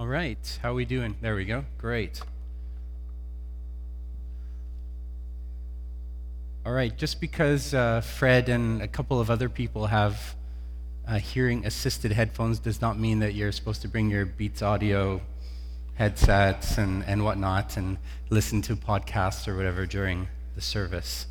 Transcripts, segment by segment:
All right, how are we doing? There we go. Great. All right, just because Fred and a couple of other people have hearing-assisted headphones does not mean that you're supposed to bring your Beats Audio headsets and whatnot and listen to podcasts or whatever during the service.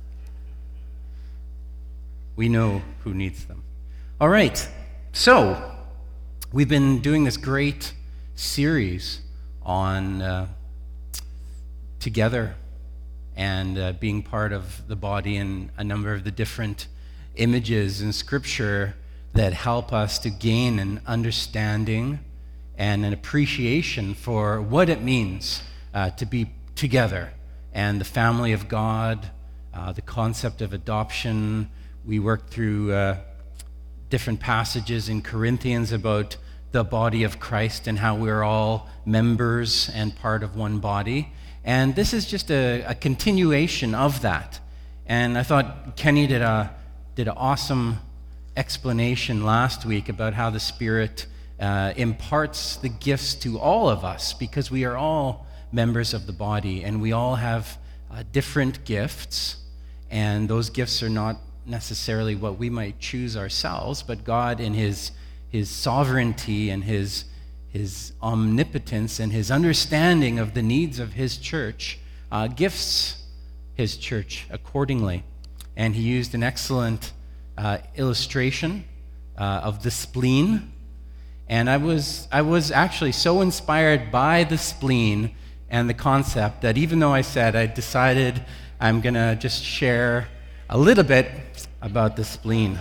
We know who needs them. All right, so we've been doing this great series on together and being part of the body, and a number of the different images in Scripture that help us to gain an understanding and an appreciation for what it means to be together and the family of God, the concept of adoption. We worked through different passages in Corinthians about the body of Christ and how we're all members and part of one body. And this is just a continuation of that. And I thought Kenny did an awesome explanation last week about how the Spirit imparts the gifts to all of us, because we are all members of the body and we all have different gifts, and those gifts are not necessarily what we might choose ourselves, but God in His sovereignty and His omnipotence and His understanding of the needs of His church gifts His church accordingly. And He used an excellent illustration of the spleen. And I was actually so inspired by the spleen and the concept that even though I decided I'm going to just share a little bit about the spleen.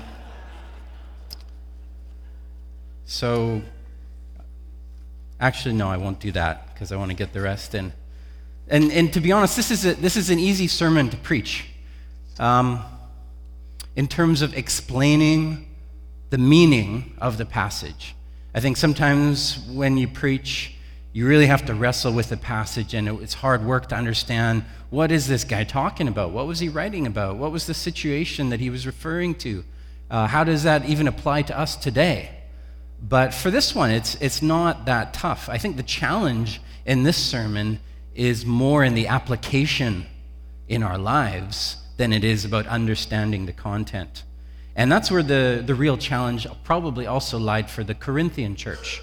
So, actually, no, I won't do that because I want to get the rest in. And to be honest, this is an easy sermon to preach in terms of explaining the meaning of the passage. I think sometimes when you preach, you really have to wrestle with the passage, and it's hard work to understand, what is this guy talking about? What was he writing about? What was the situation that he was referring to? How does that even apply to us today? But for this one, it's not that tough. I think the challenge in this sermon is more in the application in our lives than it is about understanding the content. And that's where the real challenge probably also lied for the Corinthian church.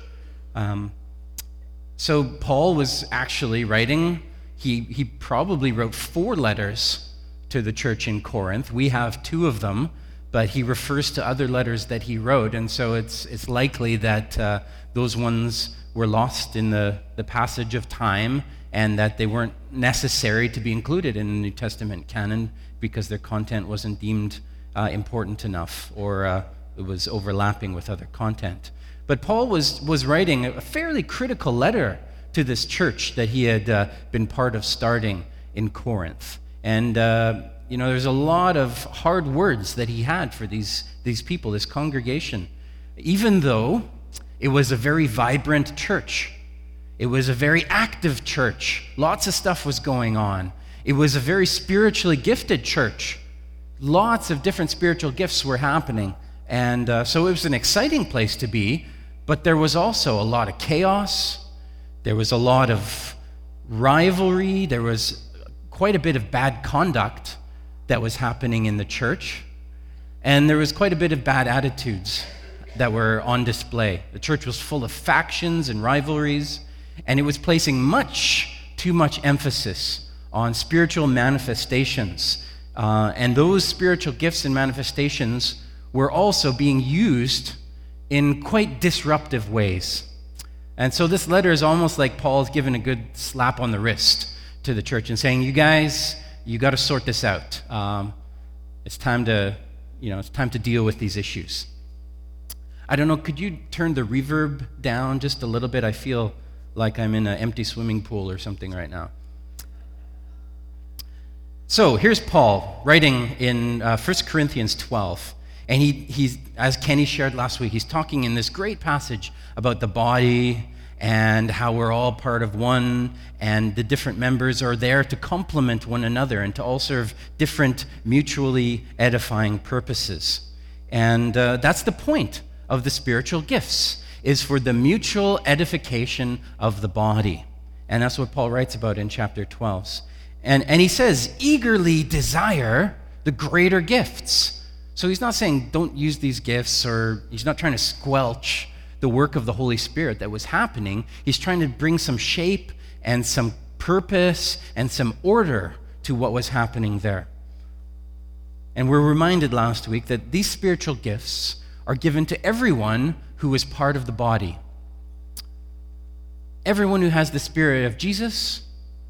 So Paul was actually writing, he probably wrote 4 letters to the church in Corinth. We have 2 of them, but he refers to other letters that he wrote, and so it's likely that those ones were lost in the passage of time, and that they weren't necessary to be included in the New Testament canon because their content wasn't deemed important enough, or it was overlapping with other content. But Paul was writing a fairly critical letter to this church that he had been part of starting in Corinth. And there's a lot of hard words that he had for these people, this congregation. Even though it was a very vibrant church, it was a very active church, lots of stuff was going on. It was a very spiritually gifted church. Lots of different spiritual gifts were happening. And so it was an exciting place to be, but there was also a lot of chaos. There was a lot of rivalry. There was quite a bit of bad conduct that was happening in the church. And there was quite a bit of bad attitudes that were on display. The church was full of factions and rivalries, and it was placing too much emphasis on spiritual manifestations. And those spiritual gifts and manifestations were also being used in quite disruptive ways. And so this letter is almost like Paul's giving a good slap on the wrist to the church and saying, you guys, you got to sort this out. It's time to deal with these issues. I don't know, could you turn the reverb down just a little bit? I feel like I'm in an empty swimming pool or something right now. So here's Paul writing in 1 Corinthians 12. And he's, as Kenny shared last week, he's talking in this great passage about the body and how we're all part of one, and the different members are there to complement one another and to all serve different mutually edifying purposes. And that's the point of the spiritual gifts, is for the mutual edification of the body. And that's what Paul writes about in chapter 12. And he says, eagerly desire the greater gifts. So he's not saying don't use these gifts, or he's not trying to squelch the work of the Holy Spirit that was happening. He's trying to bring some shape and some purpose and some order to what was happening there. And we're reminded last week that these spiritual gifts are given to everyone who is part of the body. Everyone who has the Spirit of Jesus,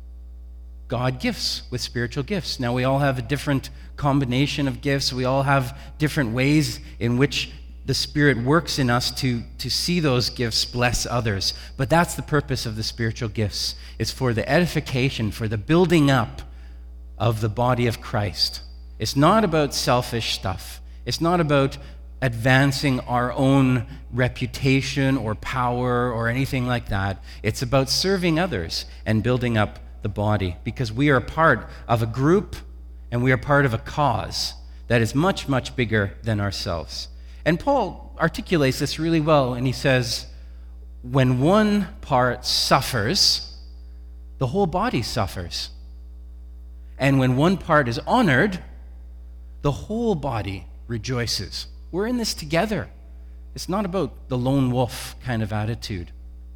God gifts with spiritual gifts. Now, we all have a different combination of gifts. We all have different ways in which the Spirit works in us to see those gifts bless others. But that's the purpose of the spiritual gifts. It's for the edification, for the building up of the body of Christ. It's not about selfish stuff. It's not about advancing our own reputation or power or anything like that. It's about serving others and building up the body, because we are part of a group and we are part of a cause that is much, much bigger than ourselves. And Paul articulates this really well, and he says, when one part suffers, the whole body suffers. And when one part is honored, the whole body rejoices. We're in this together. It's not about the lone wolf kind of attitude.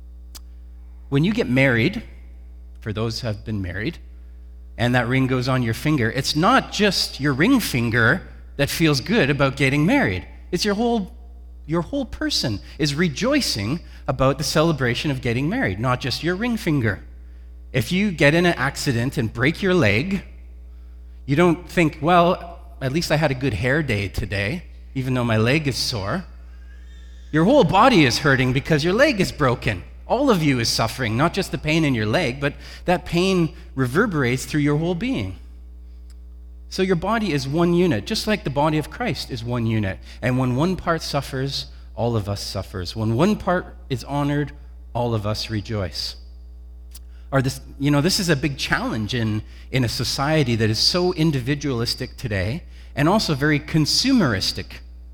When you get married, for those who have been married, and that ring goes on your finger, it's not just your ring finger that feels good about getting married. It's your whole person is rejoicing about the celebration of getting married, not just your ring finger. If you get in an accident and break your leg, you don't think, well, at least I had a good hair day today, even though my leg is sore. Your whole body is hurting because your leg is broken. All of you is suffering, not just the pain in your leg, but that pain reverberates through your whole being. So your body is one unit, just like the body of Christ is one unit. And when one part suffers, all of us suffers. When one part is honored, all of us rejoice. This is a big challenge in a society that is so individualistic today and also very consumeristic.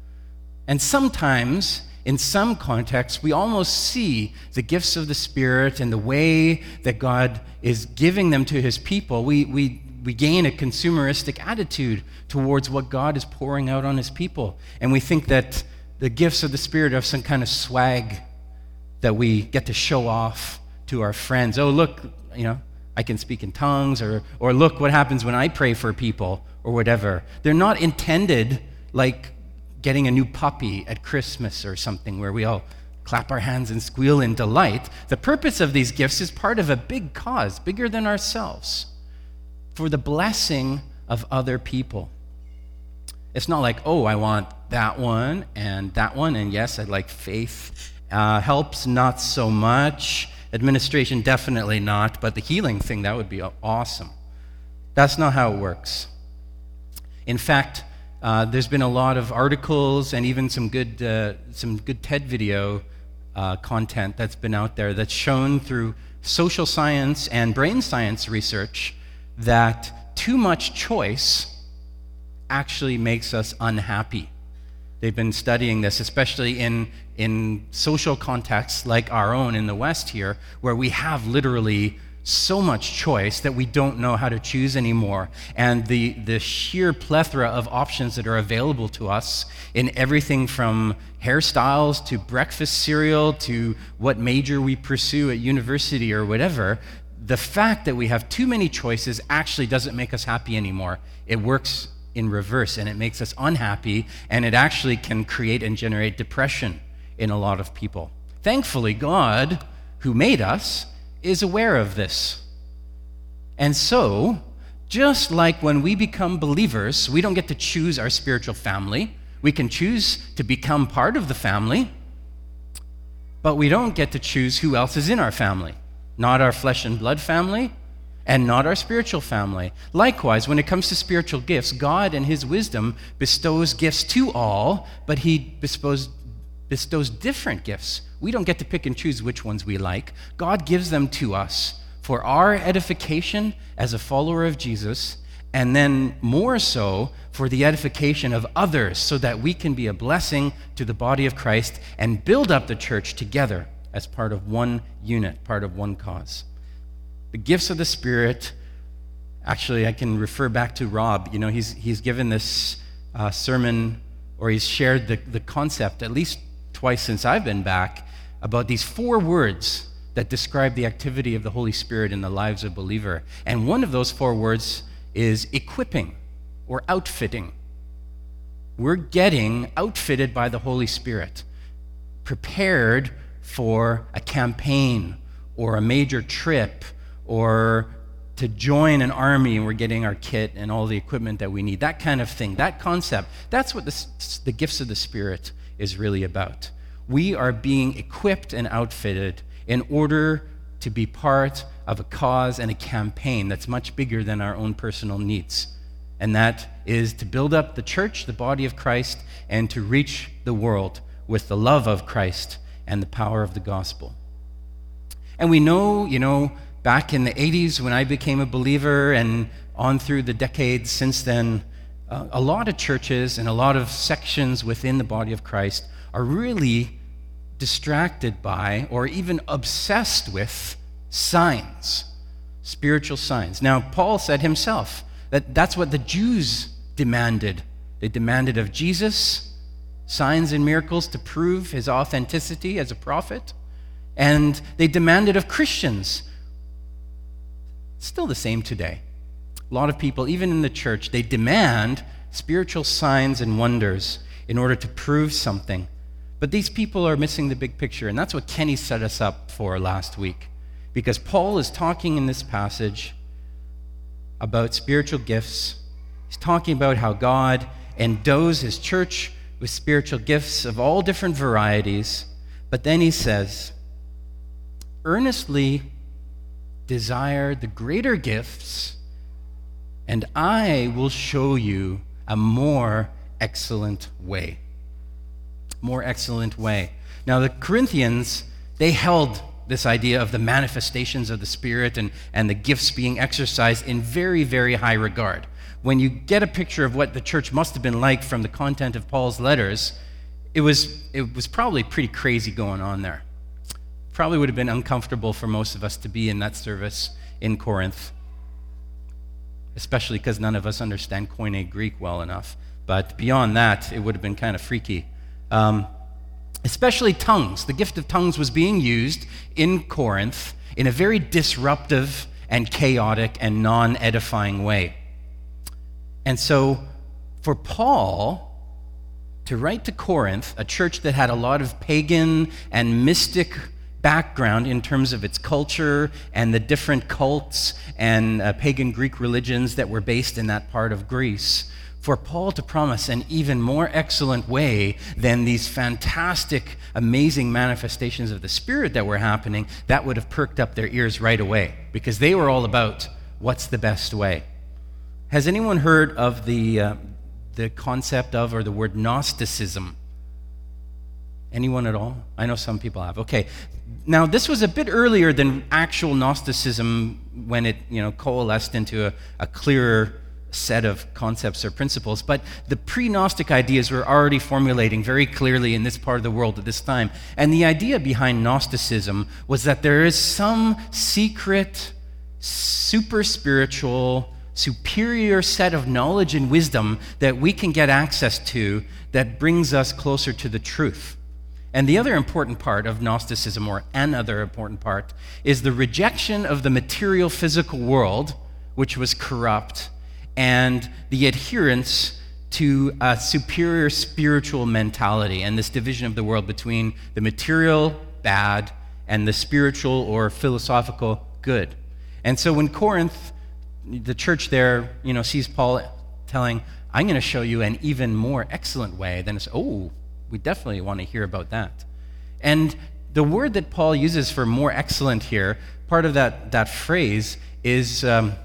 And sometimes, in some contexts, we almost see the gifts of the Spirit and the way that God is giving them to his people. We gain a consumeristic attitude towards what God is pouring out on his people. And we think that the gifts of the Spirit are some kind of swag that we get to show off to our friends. Oh, look, I can speak in tongues, or look what happens when I pray for people, or whatever. They're not intended like getting a new puppy at Christmas or something where we all clap our hands and squeal in delight. The purpose of these gifts is part of a big cause, bigger than ourselves, for the blessing of other people. It's not like, oh, I want that one, and yes, I'd like faith. Helps, not so much. Administration, definitely not, but the healing thing, that would be awesome. That's not how it works. In fact, there's been a lot of articles and even some good TED video content that's been out there that's shown through social science and brain science research that too much choice actually makes us unhappy. They've been studying this, especially in social contexts like our own in the West here, where we have literally so much choice that we don't know how to choose anymore. And the sheer plethora of options that are available to us in everything from hairstyles to breakfast cereal to what major we pursue at university or whatever, the fact that we have too many choices actually doesn't make us happy anymore. It works in reverse, and it makes us unhappy, and it actually can create and generate depression in a lot of people. Thankfully, God, who made us, is aware of this. And so, just like when we become believers, we don't get to choose our spiritual family. We can choose to become part of the family, but we don't get to choose who else is in our family. Not our flesh and blood family, and not our spiritual family. Likewise, when it comes to spiritual gifts, God in his wisdom bestows gifts to all, but he bestows different gifts. We don't get to pick and choose which ones we like. God gives them to us for our edification as a follower of Jesus and then more so for the edification of others, so that we can be a blessing to the body of Christ and build up the church together as part of one unit, part of one cause. The gifts of the Spirit, actually, I can refer back to Rob. You know, he's given this sermon, or he's shared the concept at least twice since I've been back, about these 4 words that describe the activity of the Holy Spirit in the lives of a believer. And one of those 4 words is equipping or outfitting. We're getting outfitted by the Holy Spirit, prepared for a campaign or a major trip, or to join an army, and we're getting our kit and all the equipment that we need, that kind of thing, that concept. That's what the gifts of the Spirit is really about. We are being equipped and outfitted in order to be part of a cause and a campaign that's much bigger than our own personal needs. And that is to build up the church, the body of Christ, and to reach the world with the love of Christ and the power of the gospel. And we know, back in the 80s when I became a believer, and on through the decades since then, a lot of churches and a lot of sections within the body of Christ are really distracted by, or even obsessed with, signs, spiritual signs. Now, Paul said himself that that's what the Jews demanded. They demanded of Jesus signs and miracles to prove his authenticity as a prophet, and they demanded of Christians. Still the same today. A lot of people, even in the church, they demand spiritual signs and wonders in order to prove something. But these people are missing the big picture, and that's what Kenny set us up for last week. Because Paul is talking in this passage about spiritual gifts. He's talking about how God endows his church with spiritual gifts of all different varieties. But then he says, earnestly desire the greater gifts, and I will show you a more excellent way. More excellent way. Now, the Corinthians, they held this idea of the manifestations of the Spirit and the gifts being exercised in very, very high regard. When you get a picture of what the church must have been like from the content of Paul's letters, it was probably pretty crazy going on there. Probably would have been uncomfortable for most of us to be in that service in Corinth, especially because none of us understand Koine Greek well enough. But beyond that, it would have been kind of freaky. Especially tongues. The gift of tongues was being used in Corinth in a very disruptive and chaotic and non-edifying way. And so for Paul to write to Corinth, a church that had a lot of pagan and mystic background in terms of its culture and the different cults and pagan Greek religions that were based in that part of Greece, for Paul to promise an even more excellent way than these fantastic, amazing manifestations of the Spirit that were happening, that would have perked up their ears right away, because they were all about what's the best way. Has anyone heard of the concept of, or the word Gnosticism? Anyone at all? I know some people have. Okay. Now, this was a bit earlier than actual Gnosticism when it, coalesced into a clearer set of concepts or principles, but the pre-Gnostic ideas were already formulating very clearly in this part of the world at this time. And the idea behind Gnosticism was that there is some secret, super spiritual, superior set of knowledge and wisdom that we can get access to that brings us closer to the truth. And the other important part of Gnosticism, or another important part, is the rejection of the material physical world, which was corrupt, and the adherence to a superior spiritual mentality, and this division of the world between the material, bad, and the spiritual or philosophical, good. And so when Corinth, the church there, sees Paul telling, I'm going to show you an even more excellent way, then it's, we definitely want to hear about that. And the word that Paul uses for more excellent here, part of that phrase is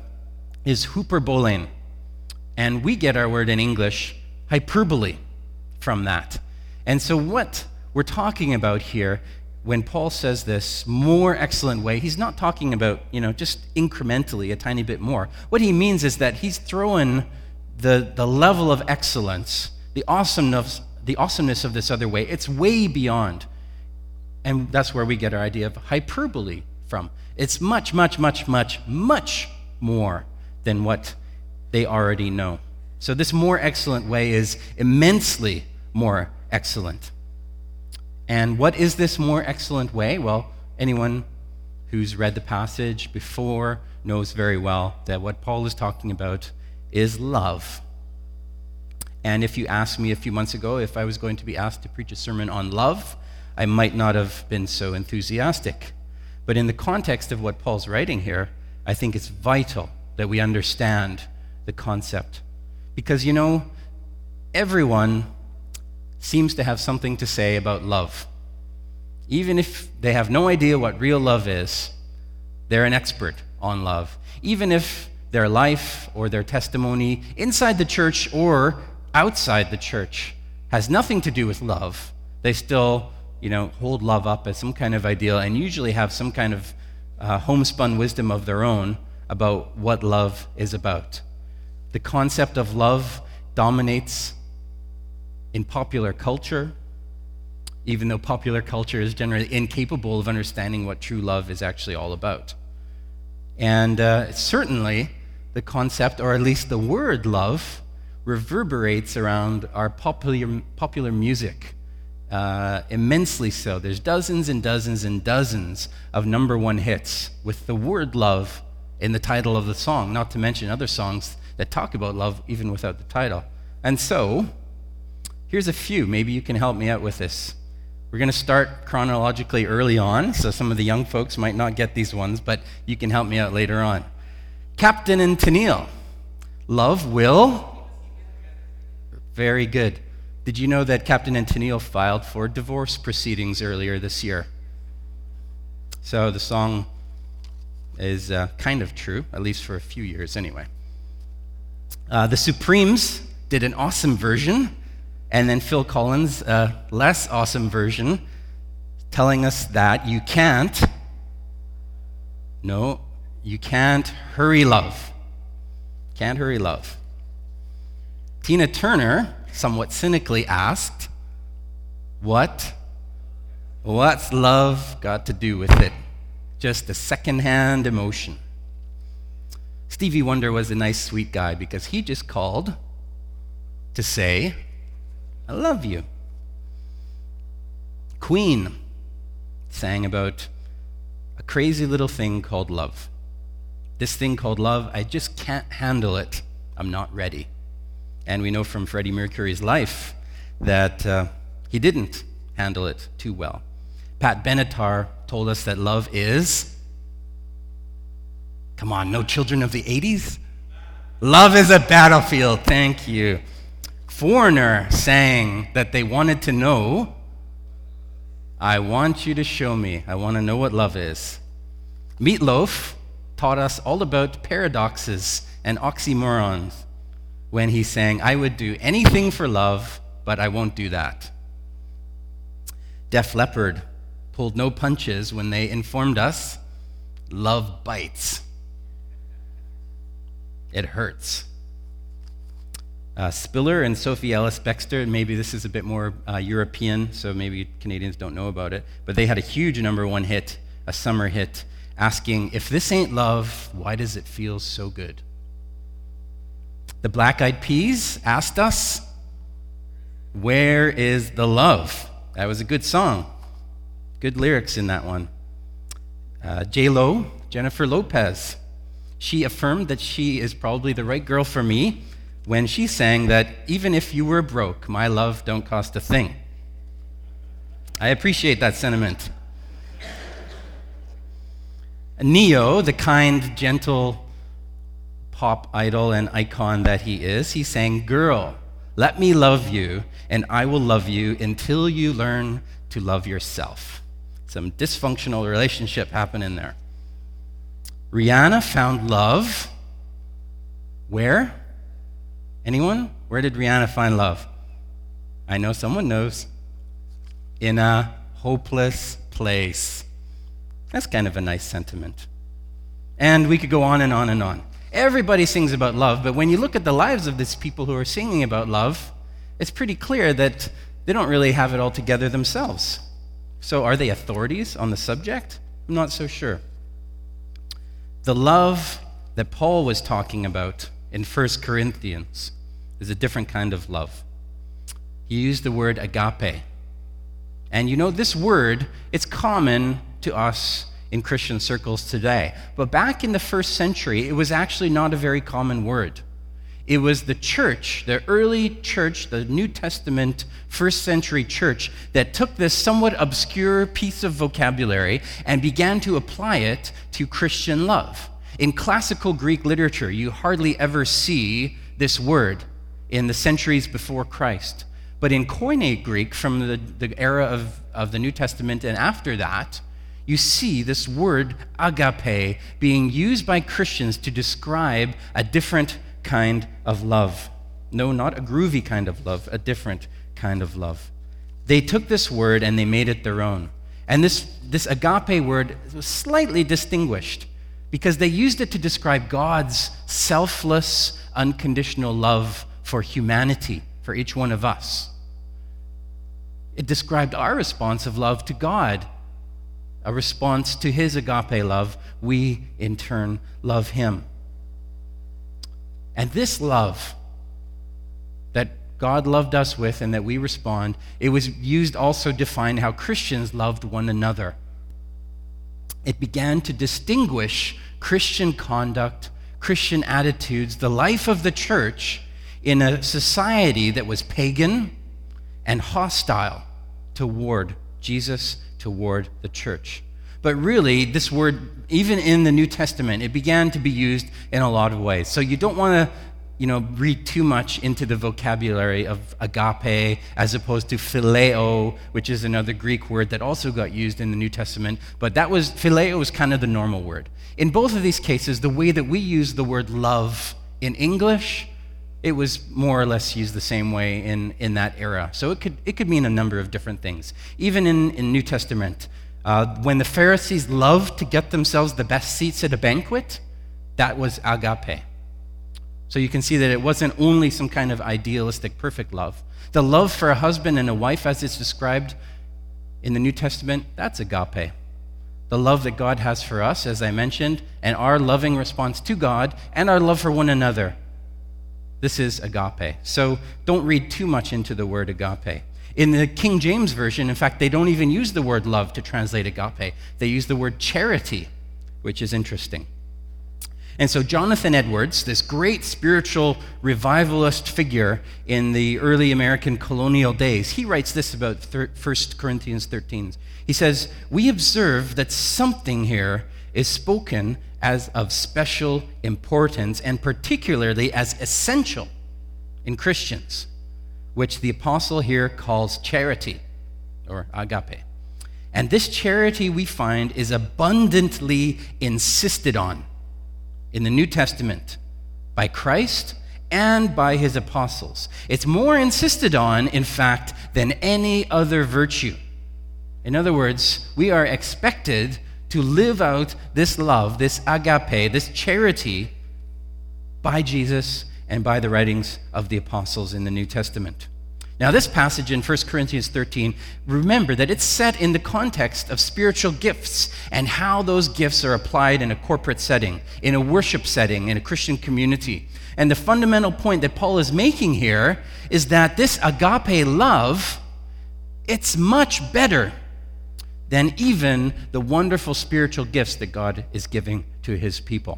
hyperbolein. And we get our word in English, hyperbole, from that. And so what we're talking about here when Paul says this more excellent way, he's not talking about, just incrementally a tiny bit more. What he means is that he's throwing the level of excellence, the awesomeness of this other way. It's way beyond. And that's where we get our idea of hyperbole from. It's much, much, much, much, much more than what they already know. So this more excellent way is immensely more excellent. And what is this more excellent way? Well, anyone who's read the passage before knows very well that what Paul is talking about is love. And if you asked me a few months ago if I was going to be asked to preach a sermon on love, I might not have been so enthusiastic. But in the context of what Paul's writing here, I think it's vital that we understand the concept. Because, everyone seems to have something to say about love. Even if they have no idea what real love is, they're an expert on love. Even if their life or their testimony inside the church or outside the church has nothing to do with love, they still, hold love up as some kind of ideal and usually have some kind of homespun wisdom of their own about what love is about. The concept of love dominates in popular culture, even though popular culture is generally incapable of understanding what true love is actually all about. And certainly the concept, or at least the word love, reverberates around our popular music, immensely so. There's dozens and dozens and dozens of number one hits with the word love in the title of the song, not to mention other songs that talk about love even without the title. And so, here's a few. Maybe you can help me out with this. We're going to start chronologically early on, so some of the young folks might not get these ones, but you can help me out later on. Captain and Tennille. Love will. Very good. Did you know that Captain and Tennille filed for divorce proceedings earlier this year? So the song is kind of true, at least for a few years anyway. The Supremes did an awesome version, and then Phil Collins, a less awesome version, telling us that you can't hurry love. Can't hurry love. Tina Turner, somewhat cynically asked, what's love got to do with it? Just a secondhand emotion. Stevie Wonder was a nice, sweet guy because he just called to say, I love you. Queen sang about a crazy little thing called love. This thing called love, I just can't handle it. I'm not ready. And we know from Freddie Mercury's life that he didn't handle it too well. Pat Benatar told us that love is, come on, no children of the 80s? Love is a battlefield, thank you. Foreigner sang that they wanted to know, I want you to show me. I want to know what love is. Meatloaf taught us all about paradoxes and oxymorons when he sang, I would do anything for love, but I won't do that. Def Leppard pulled no punches when they informed us, love bites. It hurts. Spiller and Sophie Ellis-Bextor, maybe this is a bit more European, so maybe Canadians don't know about it, but they had a huge number one hit, a summer hit, asking, if this ain't love, why does it feel so good? The Black Eyed Peas asked us, where is the love? That was a good song. Good lyrics in that one. J-Lo, Jennifer Lopez, she affirmed that she is probably the right girl for me when she sang that even if you were broke, my love don't cost a thing. I appreciate that sentiment. Neo, the kind, gentle pop idol and icon that he is, he sang, girl, let me love you, and I will love you until you learn to love yourself. Some dysfunctional relationship happening there. Rihanna found love. Where? Anyone? Where did Rihanna find love? I know someone knows. In a hopeless place. That's kind of a nice sentiment. And we could go on and on and on. Everybody sings about love, but when you look at the lives of these people who are singing about love, it's pretty clear that they don't really have it all together themselves. So are they authorities on the subject? I'm not so sure. The love that Paul was talking about in 1 Corinthians is a different kind of love. He used the word agape. And you know, this word, it's common to us in Christian circles today. But back in the first century, it was actually not a very common word. It was the church, the early church, the New Testament first century church, that took this somewhat obscure piece of vocabulary and began to apply it to Christian love. In classical Greek literature, you hardly ever see this word in the centuries before Christ. But in Koine Greek, from the era of the New Testament and after that, you see this word agape being used by Christians to describe a different kind of love. No, not a groovy kind of love, a different kind of love. They took this word and they made it their own. And this agape word was slightly distinguished because they used it to describe God's selfless, unconditional love for humanity, for each one of us. It described our response of love to God, a response to his agape love. We, in turn, love him. And this love that God loved us with and that we respond, it was used also to define how Christians loved one another. It began to distinguish Christian conduct, Christian attitudes, the life of the church in a society that was pagan and hostile toward Jesus, toward the church. But really, this word, even in the New Testament, it began to be used in a lot of ways. So you don't want to, read too much into the vocabulary of agape as opposed to phileo, which is another Greek word that also got used in the New Testament. But phileo was kind of the normal word. In both of these cases, the way that we use the word love in English, it was more or less used the same way in that era. So it could mean a number of different things. Even in New Testament, when the Pharisees loved to get themselves the best seats at a banquet, that was agape. So you can see that it wasn't only some kind of idealistic, perfect love. The love for a husband and a wife, as it's described in the New Testament, that's agape. The love that God has for us, as I mentioned, and our loving response to God, and our love for one another. This is agape. So don't read too much into the word agape. In the King James Version, in fact, they don't even use the word love to translate agape. They use the word charity, which is interesting. And so Jonathan Edwards, this great spiritual revivalist figure in the early American colonial days, he writes this about 1 Corinthians 13. He says, "We observe that something here is spoken as of special importance, and particularly as essential in Christians, which the apostle here calls charity, or agape. And this charity, we find, is abundantly insisted on in the New Testament by Christ and by his apostles. It's more insisted on, in fact, than any other virtue. In other words, we are expected to live out this love, this agape, this charity by Jesus and by the writings of the apostles in the New Testament. Now, this passage in 1 Corinthians 13, remember that it's set in the context of spiritual gifts and how those gifts are applied in a corporate setting, in a worship setting, in a Christian community. And the fundamental point that Paul is making here is that this agape love, it's much better than even the wonderful spiritual gifts that God is giving to his people.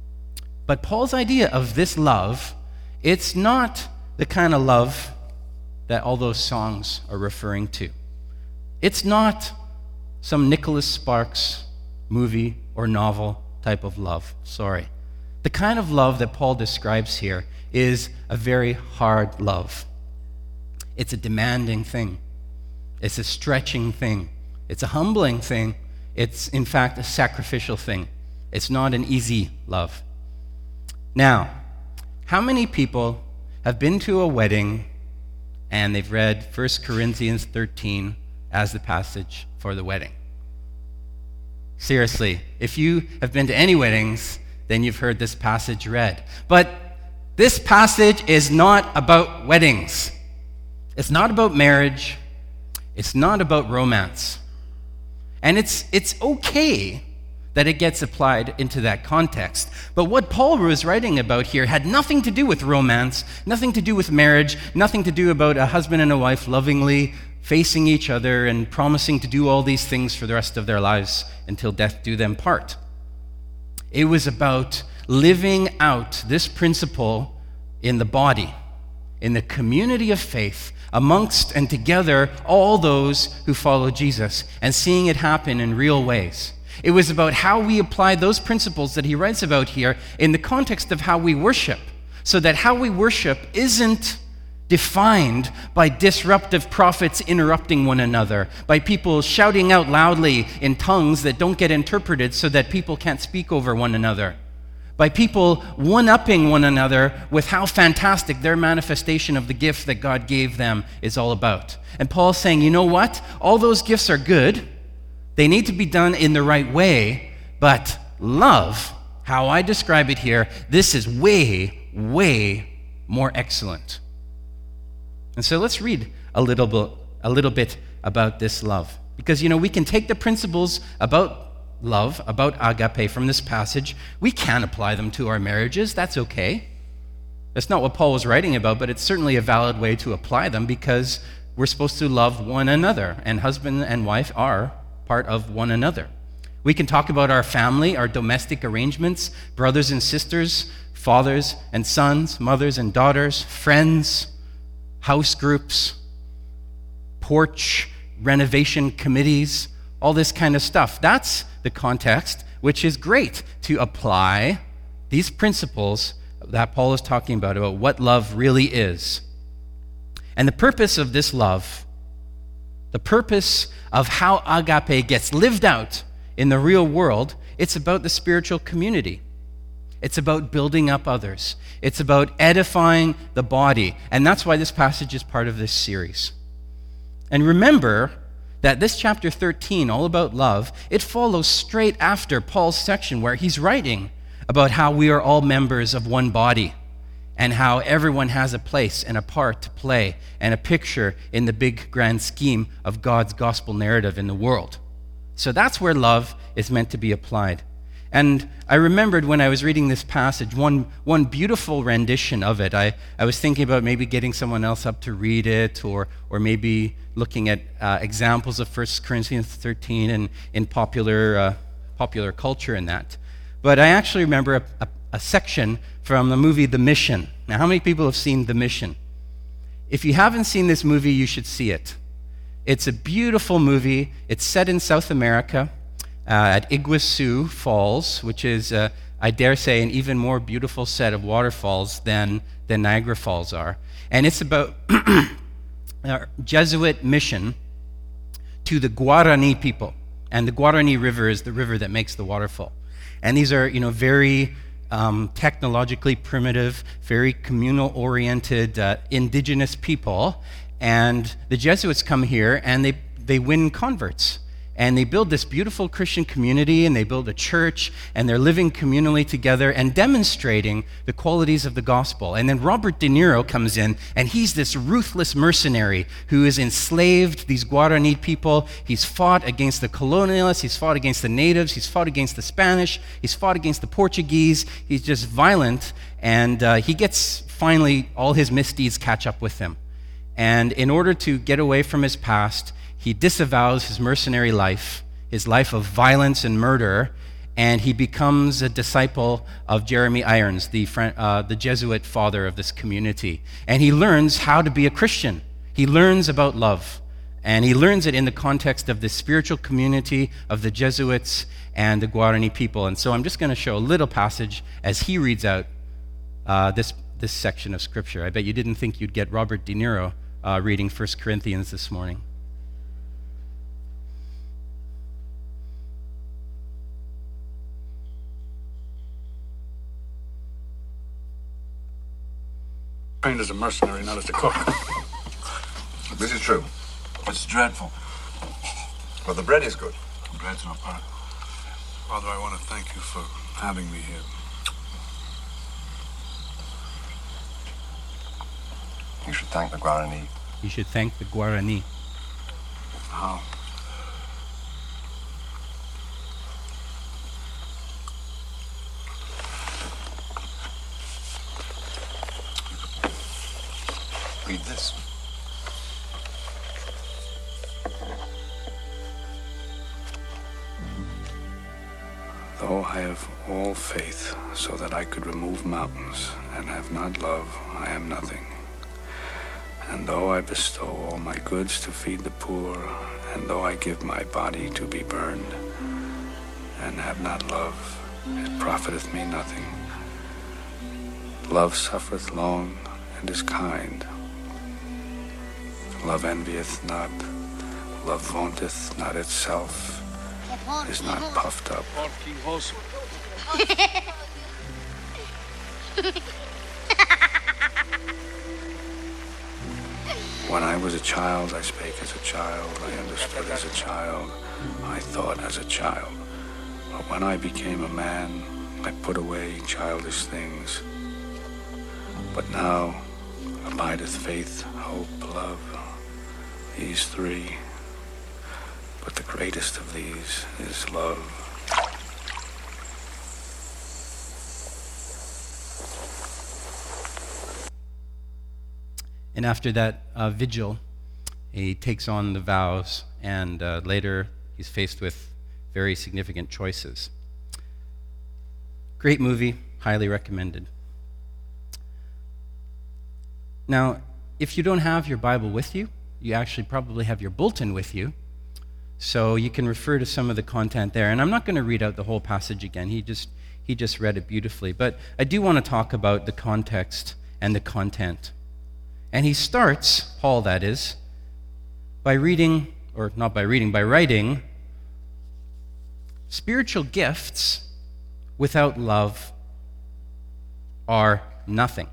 But Paul's idea of this love, it's not the kind of love that all those songs are referring to. It's not some Nicholas Sparks movie or novel type of love. Sorry. The kind of love that Paul describes here is a very hard love. It's a demanding thing. It's a stretching thing. It's a humbling thing. It's, in fact, a sacrificial thing. It's not an easy love. Now, how many people have been to a wedding and they've read 1 Corinthians 13 as the passage for the wedding? Seriously, if you have been to any weddings, then you've heard this passage read. But this passage is not about weddings. It's not about marriage. It's not about romance. And it's okay that it gets applied into that context. But what Paul was writing about here had nothing to do with romance, nothing to do with marriage, nothing to do about a husband and a wife lovingly facing each other and promising to do all these things for the rest of their lives until death do them part. It was about living out this principle in the body, in the community of faith, amongst and together all those who follow Jesus, and seeing it happen in real ways. It was about how we apply those principles that he writes about here in the context of how we worship, so that how we worship isn't defined by disruptive prophets interrupting one another, by people shouting out loudly in tongues that don't get interpreted so that people can't speak over one another, by people one-upping one another with how fantastic their manifestation of the gift that God gave them is all about. And Paul's saying, you know what? All those gifts are good. They need to be done in the right way, but love, how I describe it here, this is way, way more excellent. And so let's read a little bit about this love. Because, we can take the principles about love, about agape from this passage. We can apply them to our marriages. That's okay. That's not what Paul was writing about, but it's certainly a valid way to apply them because we're supposed to love one another, and husband and wife are part of one another. We can talk about our family, our domestic arrangements, brothers and sisters, fathers and sons, mothers and daughters, friends, house groups, porch renovation committees, all this kind of stuff. That's the context, which is great to apply these principles that Paul is talking about what love really is. And the purpose of this love, the purpose of how agape gets lived out in the real world, it's about the spiritual community. It's about building up others. It's about edifying the body. And that's why this passage is part of this series. And remember that this chapter 13, all about love, it follows straight after Paul's section where he's writing about how we are all members of one body and how everyone has a place and a part to play and a picture in the big grand scheme of God's gospel narrative in the world. So that's where love is meant to be applied. And I remembered when I was reading this passage, one beautiful rendition of it. I was thinking about maybe getting someone else up to read it, or maybe looking at examples of 1 Corinthians 13 and in popular culture and that. But I actually remember a section from the movie The Mission. Now, how many people have seen The Mission? If you haven't seen this movie, you should see it. It's a beautiful movie. It's set in South America. At Iguazu Falls, which is, I dare say, an even more beautiful set of waterfalls than Niagara Falls are. And it's about a Jesuit mission to the Guarani people. And the Guarani River is the river that makes the waterfall. And these are, very technologically primitive, very communal-oriented indigenous people. And the Jesuits come here and they win converts. And they build this beautiful Christian community, and they build a church, and they're living communally together and demonstrating the qualities of the gospel. And then Robert De Niro comes in, and he's this ruthless mercenary who has enslaved these Guarani people. He's fought against the colonialists, he's fought against the natives, he's fought against the Spanish, he's fought against the Portuguese. He's just violent, and he gets, finally, all his misdeeds catch up with him. And in order to get away from his past, he disavows his mercenary life, his life of violence and murder, and he becomes a disciple of Jeremy Irons, the Jesuit father of this community. And he learns how to be a Christian. He learns about love. And he learns it in the context of the spiritual community of the Jesuits and the Guarani people. And so I'm just going to show a little passage as he reads out this section of Scripture. I bet you didn't think you'd get Robert De Niro reading 1 Corinthians this morning. Trained as a mercenary, not as a cook. This is true. It's dreadful. But the bread is good. The bread's not bad. Father, I want to thank you for having me here. You should thank the Guarani. You should thank the Guarani. How? Read this. Though I have all faith so that I could remove mountains and have not love, I am nothing. And though I bestow all my goods to feed the poor, and though I give my body to be burned, and have not love, it profiteth me nothing. Love suffereth long and is kind. Love envieth not. Love vaunteth not itself, is not puffed up. When I was a child, I spake as a child, I understood as a child, I thought as a child. But when I became a man, I put away childish things. But now abideth faith, hope, love, these three. But the greatest of these is love. And after that vigil, he takes on the vows, and later he's faced with very significant choices. Great movie, highly recommended. Now, if you don't have your Bible with you, you actually probably have your bulletin with you, so you can refer to some of the content there. And I'm not going to read out the whole passage again. He just read it beautifully. But I do want to talk about the context and the content. And he starts, Paul that is, by writing, spiritual gifts without love are nothing.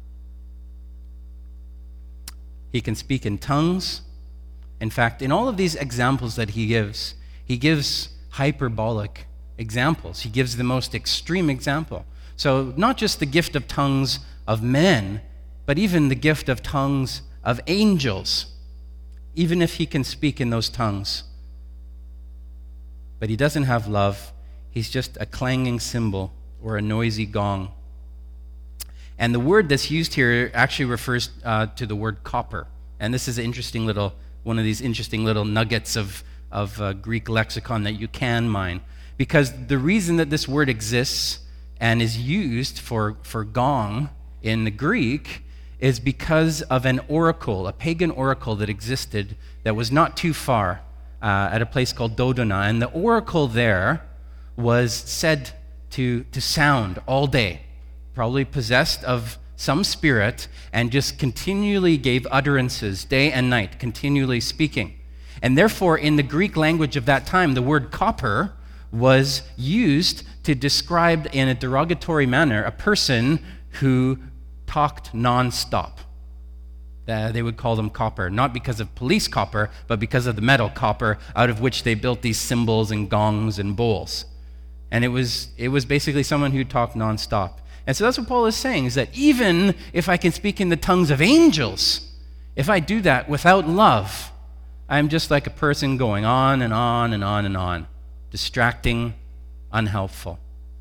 He can speak in tongues. In fact, in all of these examples that he gives hyperbolic examples. He gives the most extreme example. So not just the gift of tongues of men, but even the gift of tongues of angels, even if he can speak in those tongues. But he doesn't have love. He's just a clanging cymbal or a noisy gong. And the word that's used here actually refers to the word copper. And this is one of these interesting little nuggets of Greek lexicon that you can mine. Because the reason that this word exists and is used for gong in the Greek is because of an oracle, a pagan oracle that existed that was not too far at a place called Dodona. And the oracle there was said to sound all day, probably possessed of some spirit, and just continually gave utterances day and night, continually speaking. And therefore, in the Greek language of that time, the word copper was used to describe in a derogatory manner a person who talked nonstop. They would call them copper, not because of police copper, but because of the metal copper out of which they built these cymbals and gongs and bowls. And it was basically someone who talked nonstop. And so that's what Paul is saying, is that even if I can speak in the tongues of angels, if I do that without love, I'm just like a person going on and on and on and on, distracting, unhelpful.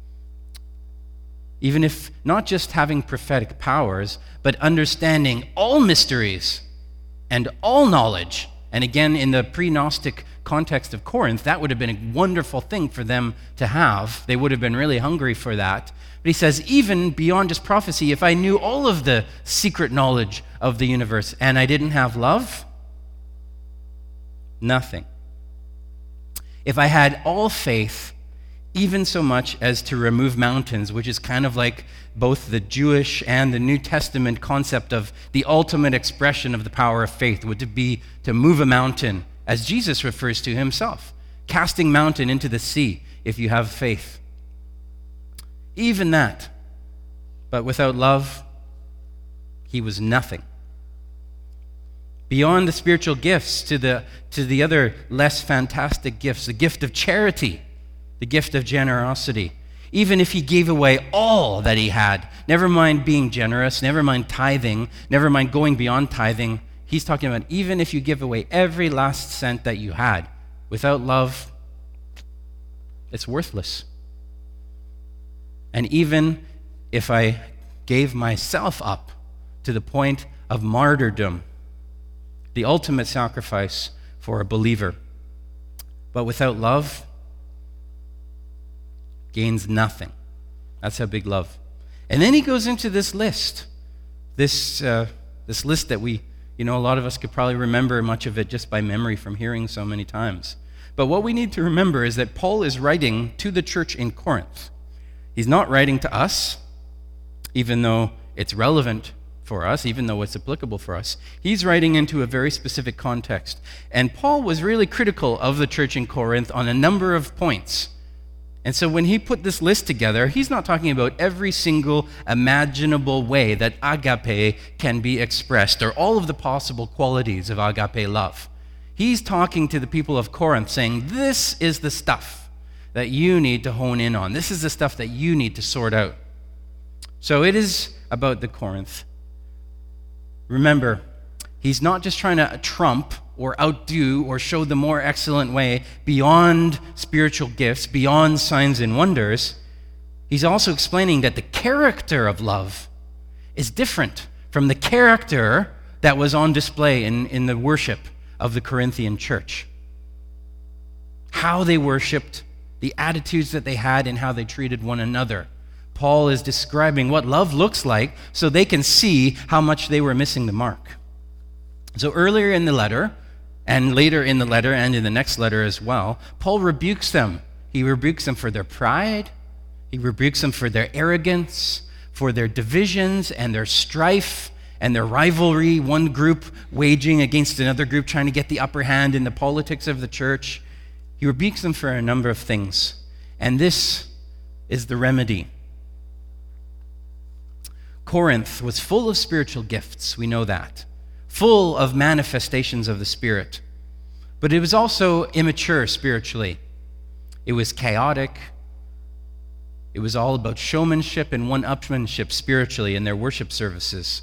Even if not just having prophetic powers, but understanding all mysteries and all knowledge. And again, in the pre-Gnostic context of Corinth, that would have been a wonderful thing for them to have. They would have been really hungry for that. But he says, even beyond just prophecy, if I knew all of the secret knowledge of the universe and I didn't have love, nothing. If I had all faith, even so much as to remove mountains, which is kind of like both the Jewish and the New Testament concept of the ultimate expression of the power of faith, would be to move a mountain, as Jesus refers to himself, casting mountain into the sea if you have faith. Even that, but without love, he was nothing. Beyond the spiritual gifts to the other less fantastic gifts, the gift of charity. the gift of generosity. Even if he gave away all that he had, never mind being generous, never mind tithing, never mind going beyond tithing, he's talking about even if you give away every last cent that you had, without love, it's worthless. And even if I gave myself up to the point of martyrdom, the ultimate sacrifice for a believer, but without love, gains nothing. That's how big love. And then he goes into this list, this list that we, a lot of us could probably remember much of it just by memory from hearing so many times. But what we need to remember is that Paul is writing to the church in Corinth. He's not writing to us, even though it's relevant for us, even though it's applicable for us. He's writing into a very specific context. And Paul was really critical of the church in Corinth on a number of points. And so when he put this list together, he's not talking about every single imaginable way that agape can be expressed, or all of the possible qualities of agape love. He's talking to the people of Corinth saying, this is the stuff that you need to hone in on. This is the stuff that you need to sort out. So it is about the Corinth. Remember, he's not just trying to trump or outdo or show the more excellent way beyond spiritual gifts, beyond signs and wonders. He's also explaining that the character of love is different from the character that was on display in the worship of the Corinthian church. How they worshiped, the attitudes that they had, and how they treated one another. Paul is describing what love looks like so they can see how much they were missing the mark. So earlier in the letter, and later in the letter and in the next letter as well, Paul rebukes them. He rebukes them for their pride. He rebukes them for their arrogance, for their divisions and their strife and their rivalry, one group waging against another group, trying to get the upper hand in the politics of the church. He rebukes them for a number of things. And this is the remedy. Corinth was full of spiritual gifts, we know that. Full of manifestations of the Spirit. But it was also immature spiritually. It was chaotic. It was all about showmanship and one-upmanship spiritually in their worship services.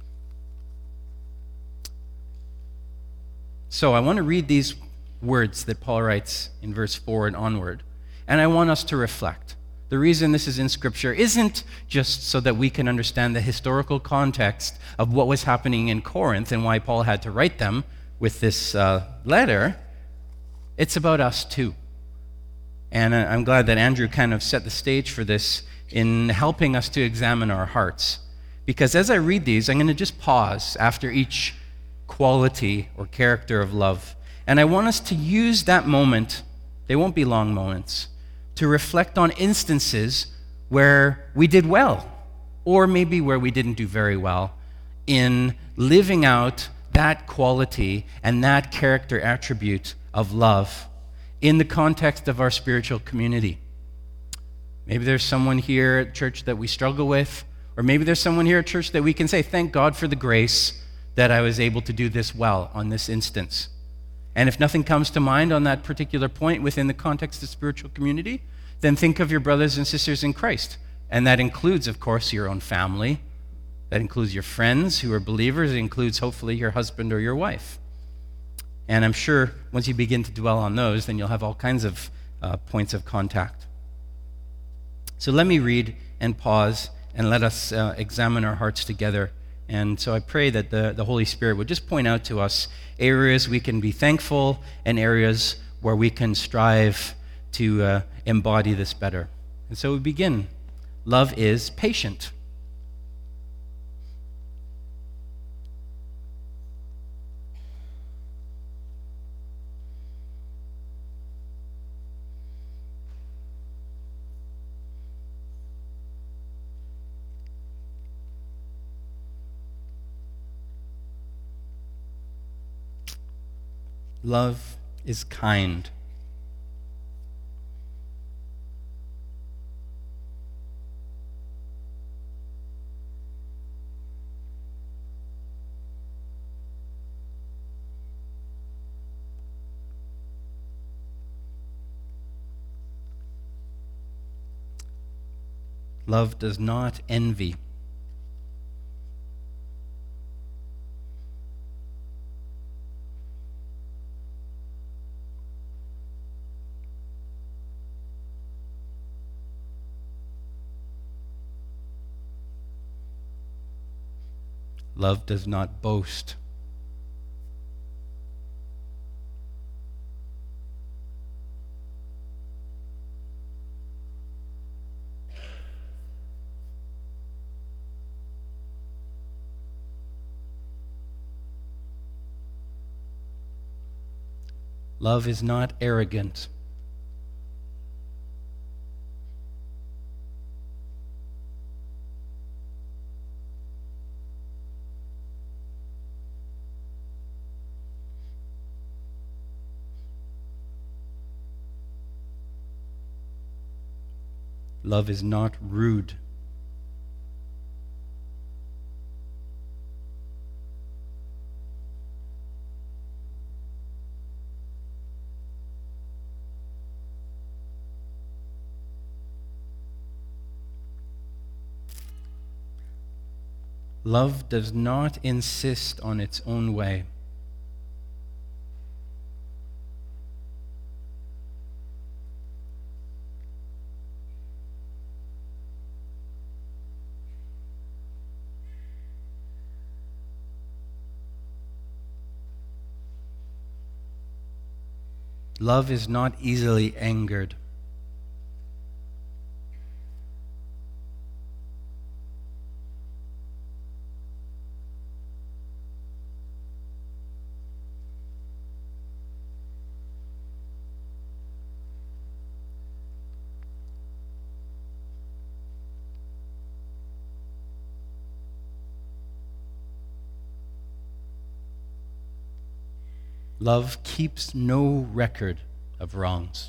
So I want to read these words that Paul writes in verse 4 and onward, and I want us to reflect. The reason this is in Scripture isn't just so that we can understand the historical context of what was happening in Corinth and why Paul had to write them with this letter. It's about us too. And I'm glad that Andrew kind of set the stage for this in helping us to examine our hearts. Because as I read these, I'm going to just pause after each quality or character of love. And I want us to use that moment, they won't be long moments, to reflect on instances where we did well, or maybe where we didn't do very well, in living out that quality and that character attribute of love in the context of our spiritual community. Maybe there's someone here at church that we struggle with, or maybe there's someone here at church that we can say, thank God for the grace that I was able to do this well on this instance. And if nothing comes to mind on that particular point within the context of spiritual community, then think of your brothers and sisters in Christ. And that includes, of course, your own family. That includes your friends who are believers. It includes, hopefully, your husband or your wife. And I'm sure once you begin to dwell on those, then you'll have all kinds of points of contact. So let me read and pause and let us examine our hearts together. And so I pray that the Holy Spirit would just point out to us areas we can be thankful and areas where we can strive to embody this better. And so we begin. Love is patient. Love is kind. Love does not envy. Love does not boast. Love is not arrogant. Love is not rude. Love does not insist on its own way. Love is not easily angered. Love keeps no record of wrongs.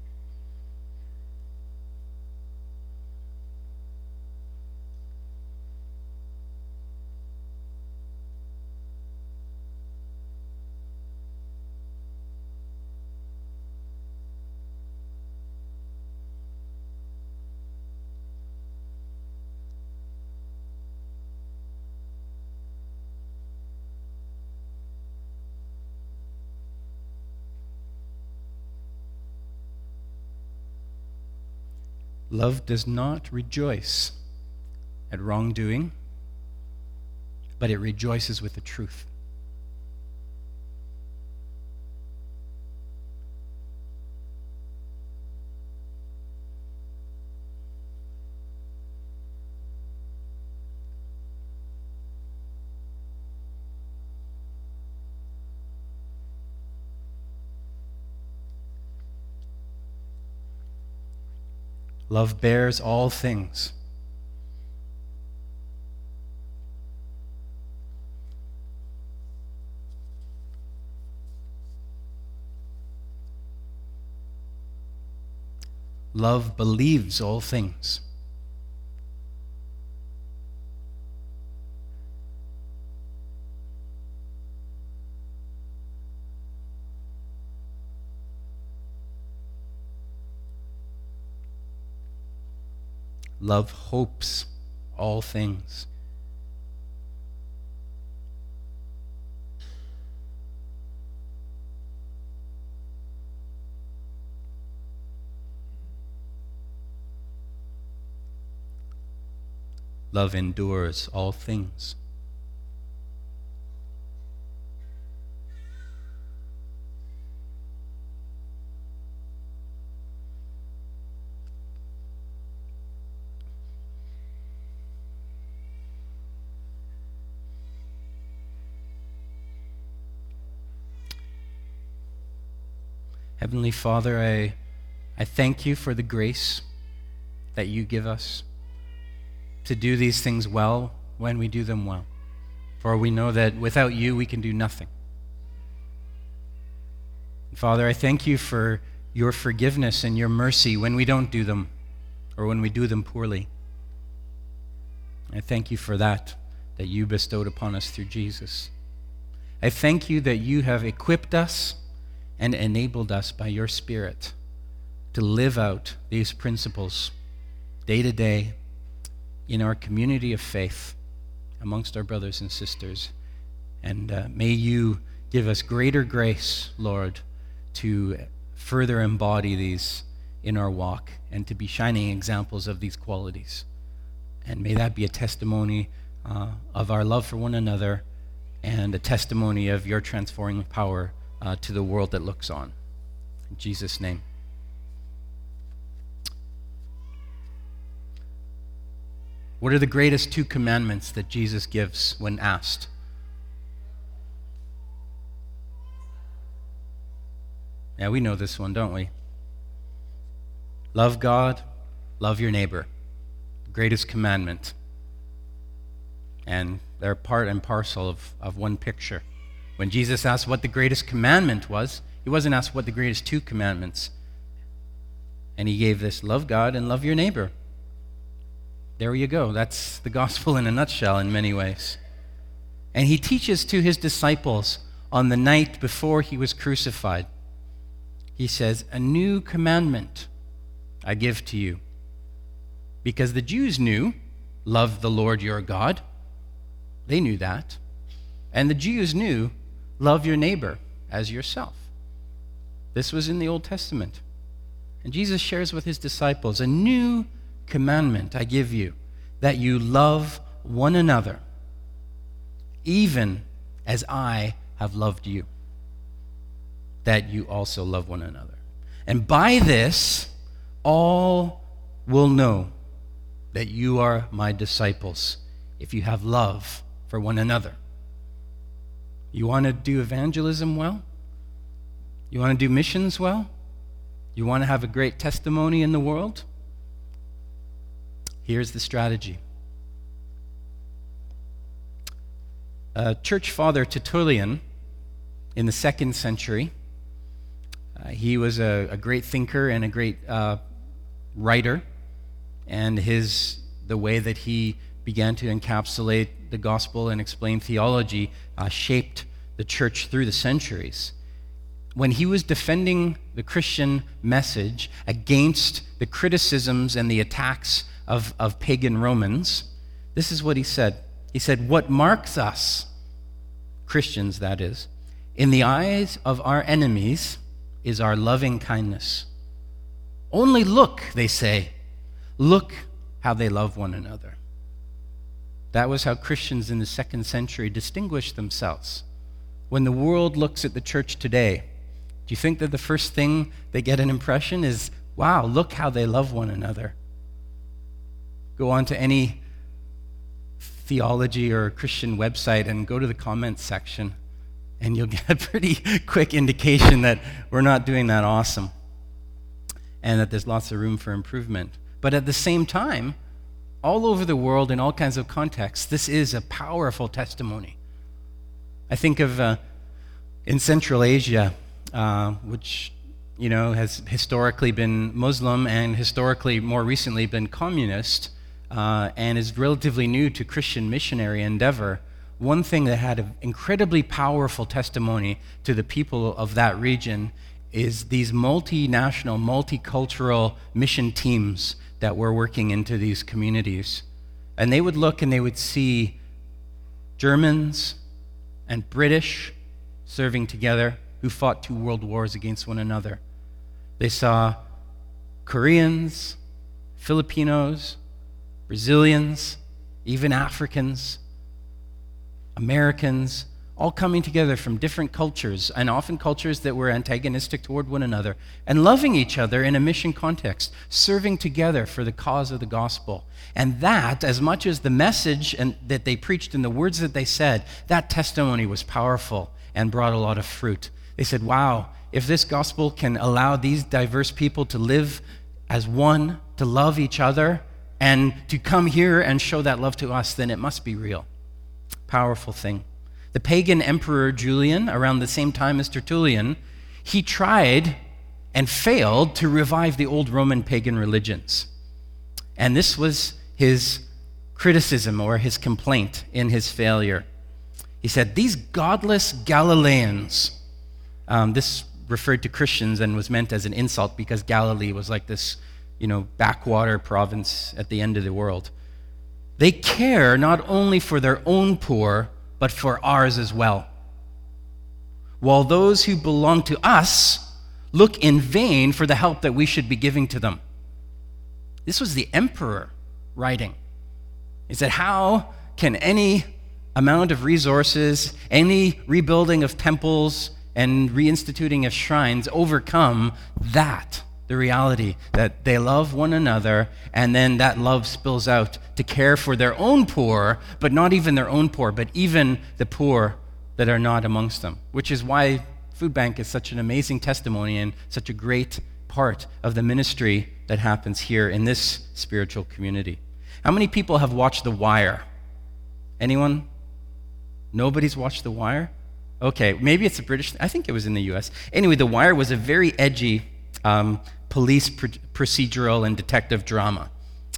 Love does not rejoice at wrongdoing, but it rejoices with the truth. Love bears all things. Love believes all things. Love hopes all things. Love endures all things. Heavenly Father, I thank you for the grace that you give us to do these things well when we do them well. For we know that without you, we can do nothing. Father, I thank you for your forgiveness and your mercy when we don't do them or when we do them poorly. I thank you for that you bestowed upon us through Jesus. I thank you that you have equipped us and enabled us by your Spirit to live out these principles day to day in our community of faith amongst our brothers and sisters. And may you give us greater grace, Lord, to further embody these in our walk and to be shining examples of these qualities. And may that be a testimony of our love for one another and a testimony of your transforming power to the world that looks on. In Jesus' name. What are the greatest two commandments that Jesus gives when asked? Yeah, we know this one, don't we? Love God, love your neighbor. The greatest commandment. And they're part and parcel of one picture. When Jesus asked what the greatest commandment was, he wasn't asked what the greatest two commandments. And he gave this, love God and love your neighbor. There you go. That's the gospel in a nutshell in many ways. And he teaches to his disciples on the night before he was crucified. He says, a new commandment I give to you. Because the Jews knew, love the Lord your God. They knew that. And the Jews knew, love your neighbor as yourself. This was in the Old Testament. And Jesus shares with his disciples, a new commandment I give you, that you love one another, even as I have loved you, that you also love one another. And by this, all will know that you are my disciples, if you have love for one another. You want to do evangelism well? You want to do missions well? You want to have a great testimony in the world? Here's the strategy. Church Father Tertullian, in the 2nd century, he was a great thinker and a great writer, and the way that he began to encapsulate the gospel and explain theology shaped the church through the centuries. When he was defending the Christian message against the criticisms and the attacks of pagan Romans, this is what he said. He said, what marks us, Christians that is, in the eyes of our enemies is our loving kindness. Only look, they say, look how they love one another. That was how Christians in the 2nd century distinguished themselves. When the world looks at the church today, do you think that the first thing they get an impression is, wow, look how they love one another? Go on to any theology or Christian website and go to the comments section, and you'll get a pretty quick indication that we're not doing that awesome and that there's lots of room for improvement. But at the same time, all over the world in all kinds of contexts, this is a powerful testimony. I think of in Central Asia, which has historically been Muslim and historically more recently been communist, and is relatively new to Christian missionary endeavor. One thing that had an incredibly powerful testimony to the people of that region is these multinational, multicultural mission teams that were working into these communities. And they would look and they would see Germans and British serving together who fought 2 world wars against one another. They saw Koreans, Filipinos, Brazilians, even Africans, Americans, all coming together from different cultures, and often cultures that were antagonistic toward one another, and loving each other in a mission context, serving together for the cause of the gospel. And that, as much as the message that they preached and the words that they said, that testimony was powerful and brought a lot of fruit. They said, wow, if this gospel can allow these diverse people to live as one, to love each other, and to come here and show that love to us, then it must be real. Powerful thing. The pagan emperor Julian, around the same time as Tertullian, he tried and failed to revive the old Roman pagan religions. And this was his criticism or his complaint in his failure. He said, these godless Galileans, this referred to Christians and was meant as an insult because Galilee was like this, backwater province at the end of the world. They care not only for their own poor, but for ours as well. While those who belong to us look in vain for the help that we should be giving to them. This was the emperor writing. He said, how can any amount of resources, any rebuilding of temples and reinstituting of shrines overcome that? The reality that they love one another, and then that love spills out to care for their own poor, but not even their own poor, but even the poor that are not amongst them, which is why Food Bank is such an amazing testimony and such a great part of the ministry that happens here in this spiritual community. How many people have watched The Wire? Anyone? Nobody's watched The Wire? Okay, maybe it's a British, I think it was in the US. Anyway, The Wire was a very edgy police procedural and detective drama.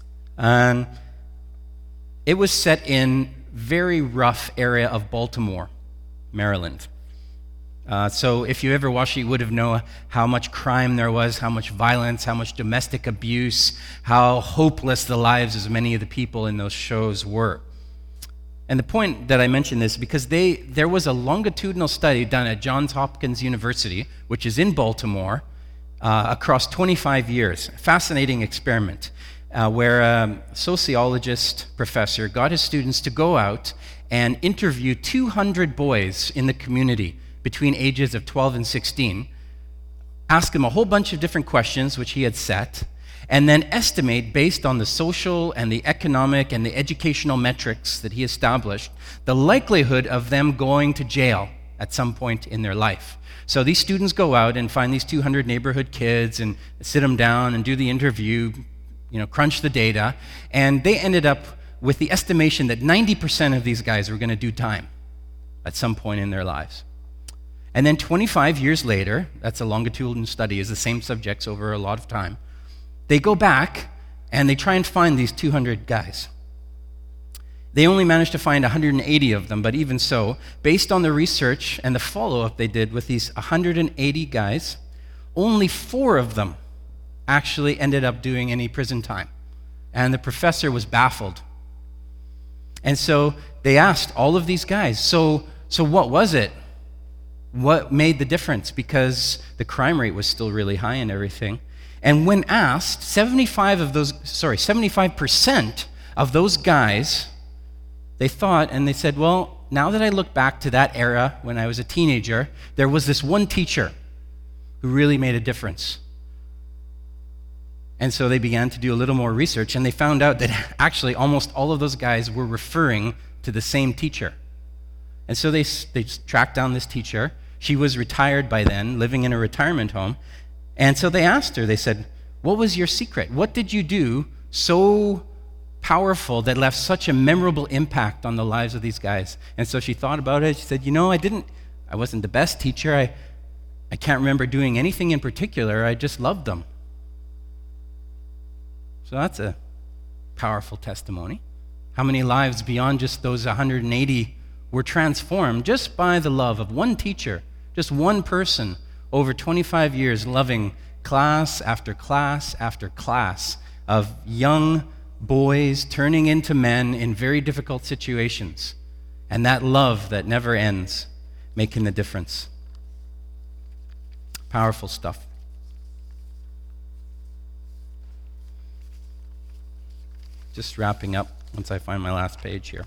It was set in very rough area of Baltimore, Maryland. So if you ever watched it, you would have known how much crime there was, how much violence, how much domestic abuse, how hopeless the lives of many of the people in those shows were. And the point that I mention this because there was a longitudinal study done at Johns Hopkins University, which is in Baltimore, across 25 years. Fascinating experiment where a sociologist professor got his students to go out and interview 200 boys in the community between ages of 12 and 16, ask them a whole bunch of different questions which he had set, and then estimate based on the social and the economic and the educational metrics that he established the likelihood of them going to jail at some point in their life. So these students go out and find these 200 neighborhood kids and sit them down and do the interview, crunch the data, and they ended up with the estimation that 90% of these guys were going to do time at some point in their lives. And then 25 years later, that's a longitudinal study, is the same subjects over a lot of time, they go back and they try and find these 200 guys. They only managed to find 180 of them, but even so, based on the research and the follow-up they did with these 180 guys, only 4 of them actually ended up doing any prison time. And the professor was baffled. And so they asked all of these guys, so what was it? What made the difference? Because the crime rate was still really high and everything. And when asked, 75% of those guys, they thought, and they said, well, now that I look back to that era when I was a teenager, there was this one teacher who really made a difference. And so they began to do a little more research, and they found out that actually almost all of those guys were referring to the same teacher. And so they tracked down this teacher. She was retired by then, living in a retirement home. And so they asked her, they said, what was your secret? What did you do so powerful that left such a memorable impact on the lives of these guys? And so she thought about it. She said, I wasn't the best teacher. I can't remember doing anything in particular. I just loved them. So that's a powerful testimony. How many lives beyond just those 180 were transformed just by the love of one teacher, just one person, over 25 years loving class after class after class of young boys turning into men in very difficult situations. And that love that never ends, making the difference. Powerful stuff. Just wrapping up once I find my last page here.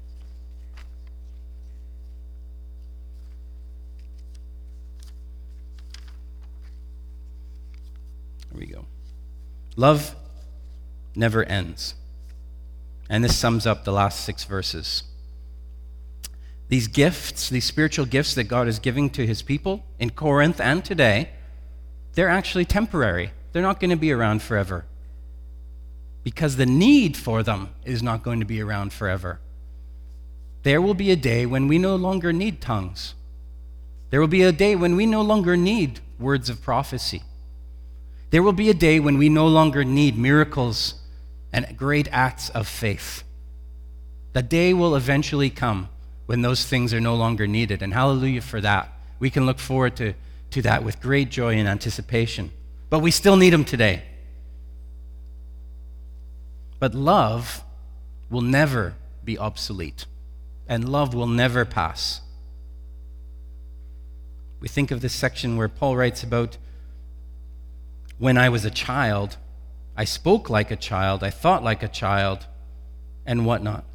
Here we go. Love never ends. And this sums up the last 6 verses. These gifts, these spiritual gifts that God is giving to his people in Corinth and today, they're actually temporary. They're not going to be around forever. Because the need for them is not going to be around forever. There will be a day when we no longer need tongues. There will be a day when we no longer need words of prophecy. There will be a day when we no longer need miracles and great acts of faith. The day will eventually come when those things are no longer needed, and hallelujah for that. We can look forward to that with great joy and anticipation. But we still need them today. But love will never be obsolete, and love will never pass. We think of this section where Paul writes about, when I was a child, I spoke like a child, I thought like a child, and whatnot.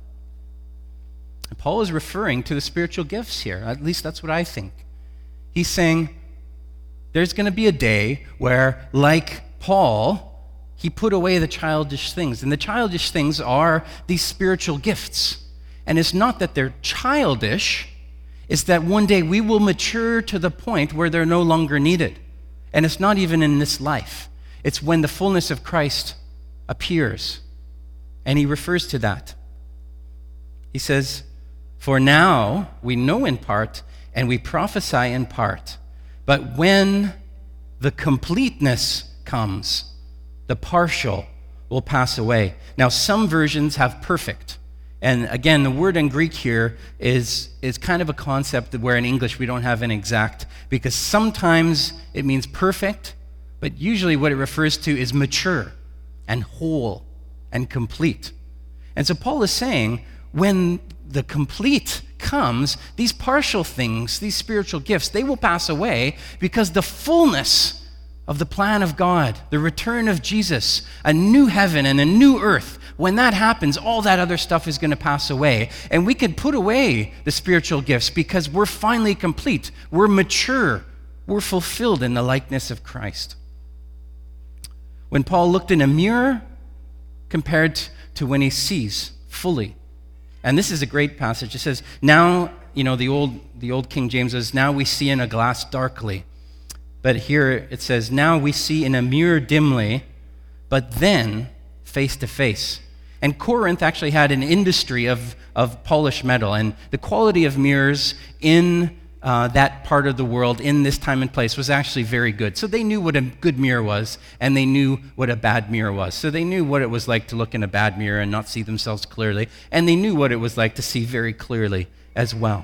And Paul is referring to the spiritual gifts here. At least that's what I think. He's saying there's going to be a day where, like Paul, he put away the childish things. And the childish things are these spiritual gifts. And it's not that they're childish, it's that one day we will mature to the point where they're no longer needed. And it's not even in this life. It's when the fullness of Christ appears. And he refers to that. He says, for now we know in part, and we prophesy in part. But when the completeness comes, the partial will pass away. Now, some versions have perfect. And again, the word in Greek here is kind of a concept where in English we don't have an exact, because sometimes it means perfect, but usually what it refers to is mature and whole and complete. And so Paul is saying, when the complete comes, these partial things, these spiritual gifts, they will pass away because the fullness of the plan of God, the return of Jesus, a new heaven and a new earth, when that happens, all that other stuff is going to pass away. And we can put away the spiritual gifts because we're finally complete. We're mature. We're fulfilled in the likeness of Christ. When Paul looked in a mirror compared to when he sees fully. And this is a great passage. It says, now, the old King James says, now we see in a glass darkly. But here it says, now we see in a mirror dimly, but then face to face. And Corinth actually had an industry of polished metal. And the quality of mirrors in that part of the world, in this time and place, was actually very good. So they knew what a good mirror was, and they knew what a bad mirror was. So they knew what it was like to look in a bad mirror and not see themselves clearly. And they knew what it was like to see very clearly as well.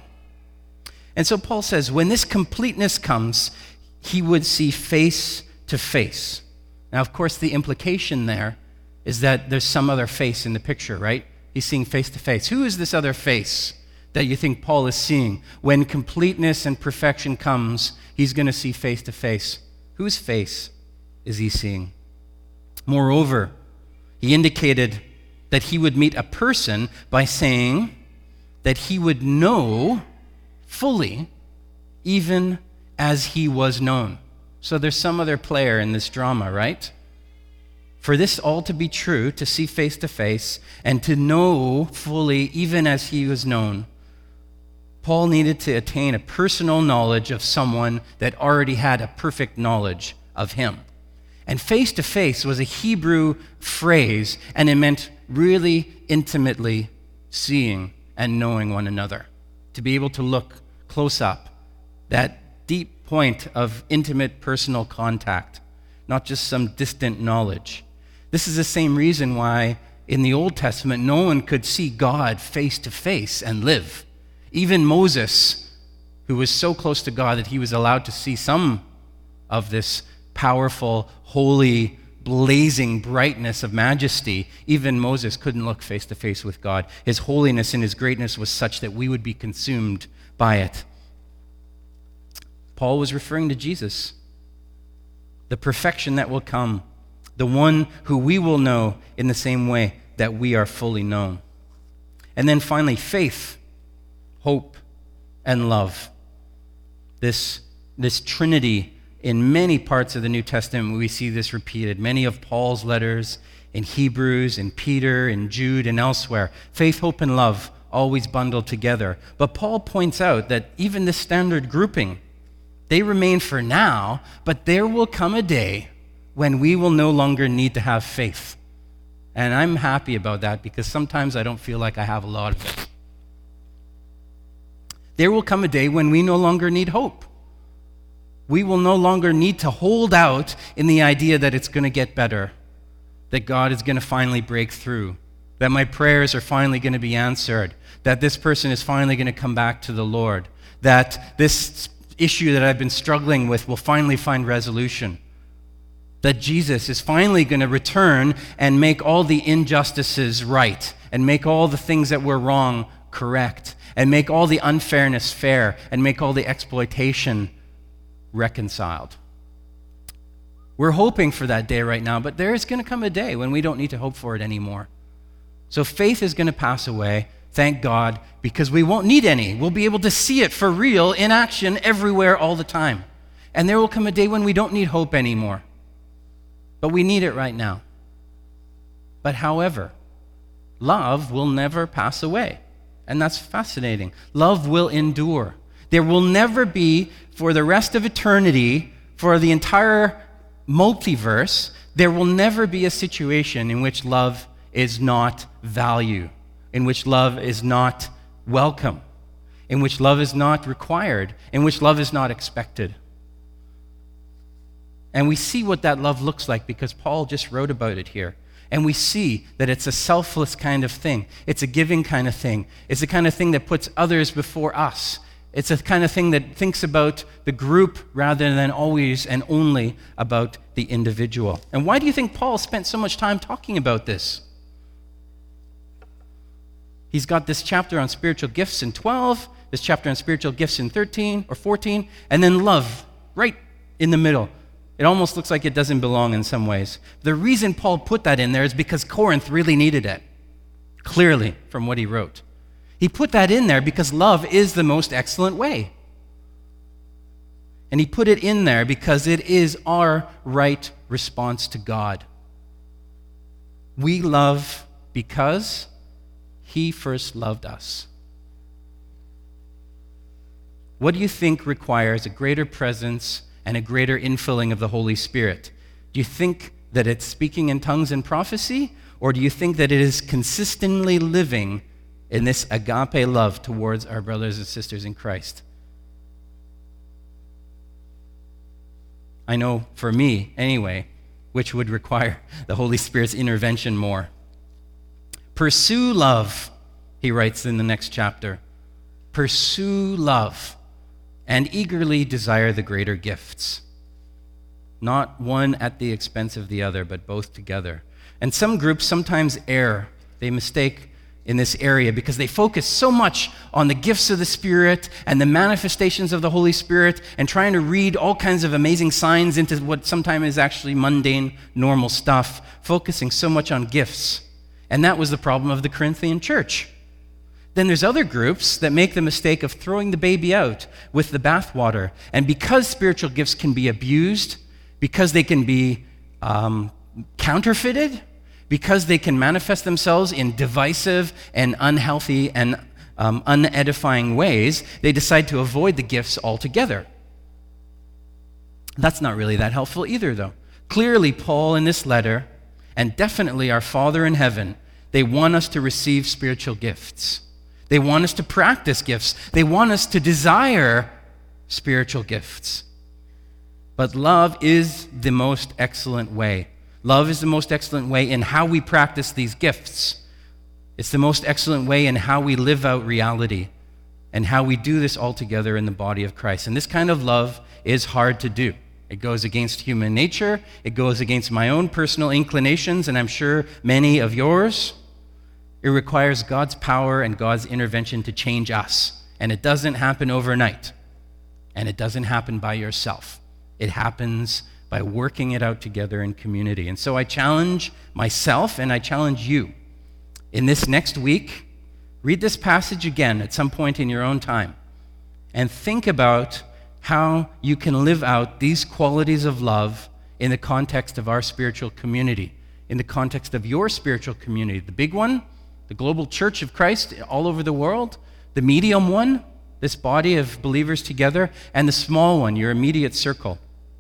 And so Paul says, when this completeness comes, he would see face to face. Now, of course, the implication there is that there's some other face in the picture, right? He's seeing face to face. Who is this other face that you think Paul is seeing? When completeness and perfection comes, he's going to see face to face. Whose face is he seeing? Moreover, he indicated that he would meet a person by saying that he would know fully, even as he was known. So there's some other player in this drama, right? For this all to be true, to see face to face, and to know fully, even as he was known, Paul needed to attain a personal knowledge of someone that already had a perfect knowledge of him. And face to face was a Hebrew phrase, and it meant really intimately seeing and knowing one another. To be able to look close up, that deep point of intimate personal contact, not just some distant knowledge. This is the same reason why in the Old Testament no one could see God face to face and live. Even Moses, who was so close to God that he was allowed to see some of this powerful, holy, blazing brightness of majesty, even Moses couldn't look face to face with God. His holiness and his greatness was such that we would be consumed by it. Paul was referring to Jesus, the perfection that will come, the one who we will know in the same way that we are fully known. And then finally, faith, hope, and love. This trinity, in many parts of the New Testament, we see this repeated. Many of Paul's letters, in Hebrews, in Peter, in Jude, and elsewhere. Faith, hope, and love always bundled together. But Paul points out that even the standard grouping, they remain for now, but there will come a day when we will no longer need to have faith. And I'm happy about that because sometimes I don't feel like I have a lot of it. There will come a day when we no longer need hope. We will no longer need to hold out in the idea that it's going to get better, that God is going to finally break through, that my prayers are finally going to be answered, that this person is finally going to come back to the Lord, that this issue that I've been struggling with will finally find resolution. that Jesus is finally going to return and make all the injustices right, and make all the things that were wrong correct, and make all the unfairness fair, and make all the exploitation reconciled. We're hoping for that day right now, but there is going to come a day when we don't need to hope for it anymore. So faith is going to pass away, thank God, because we won't need any. We'll be able to see it for real in action everywhere all the time. And there will come a day when we don't need hope anymore. But we need it right now. But however, love will never pass away. And that's fascinating. Love will endure. There will never be, for the rest of eternity, for the entire multiverse, there will never be a situation in which love is not value, in which love is not welcome, in which love is not required, in which love is not expected. And we see what that love looks like because Paul just wrote about it here. And we see that it's a selfless kind of thing. It's a giving kind of thing. It's the kind of thing that puts others before us. It's a kind of thing that thinks about the group rather than always and only about the individual. And why do you think Paul spent so much time talking about this? He's got this chapter on spiritual gifts in 12, this chapter on spiritual gifts in 13 or 14, and then love right in the middle. It almost looks like it doesn't belong in some ways. The reason Paul put that in there is because Corinth really needed it, clearly from what he wrote. He put that in there because love is the most excellent way. And he put it in there because it is our right response to God. We love because he first loved us. What do you think requires a greater presence and a greater infilling of the Holy Spirit? Do you think that it's speaking in tongues and prophecy? Or do you think that it is consistently living in this agape love towards our brothers and sisters in Christ? I know for me, anyway, which would require the Holy Spirit's intervention more. Pursue love, he writes in the next chapter. Pursue love and eagerly desire the greater gifts. Not one at the expense of the other, but both together. And some groups sometimes err. They mistake in this area because they focus so much on the gifts of the Spirit and the manifestations of the Holy Spirit and trying to read all kinds of amazing signs into what sometimes is actually mundane, normal stuff, focusing so much on gifts. And that was the problem of the Corinthian church. Then there's other groups that make the mistake of throwing the baby out with the bathwater. And because spiritual gifts can be abused, because they can be counterfeited, because they can manifest themselves in divisive and unhealthy and unedifying ways, they decide to avoid the gifts altogether. That's not really that helpful either, though. Clearly, Paul in this letter, and definitely our Father in heaven, they want us to receive spiritual gifts. They want us to practice gifts. They want us to desire spiritual gifts. But love is the most excellent way. Love is the most excellent way in how we practice these gifts. It's the most excellent way in how we live out reality and how we do this all together in the body of Christ. And this kind of love is hard to do. It goes against human nature. It goes against my own personal inclinations, and I'm sure many of yours. It requires God's power and God's intervention to change us. And it doesn't happen overnight. And it doesn't happen by yourself. It happens by working it out together in community. And so I challenge myself and I challenge you. In this next week, read this passage again at some point in your own time. And think about how you can live out these qualities of love in the context of our spiritual community, in the context of your spiritual community. The big one, the global church of Christ all over the world, the medium one, this body of believers together, and the small one, your immediate circle.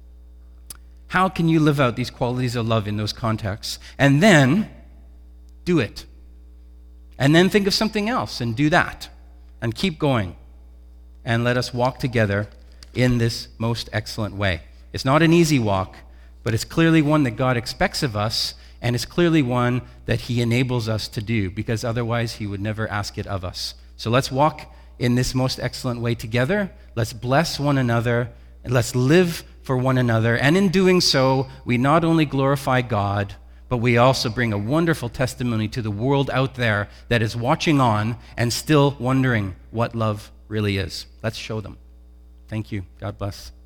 How can you live out these qualities of love in those contexts? And then do it. And then think of something else and do that. And keep going. And let us walk together in this most excellent way. It's not an easy walk, but it's clearly one that God expects of us. And it's clearly one that he enables us to do, because otherwise he would never ask it of us. So let's walk in this most excellent way together. Let's bless one another, and let's live for one another. And in doing so, we not only glorify God, but we also bring a wonderful testimony to the world out there that is watching on and still wondering what love really is. Let's show them. Thank you. God bless.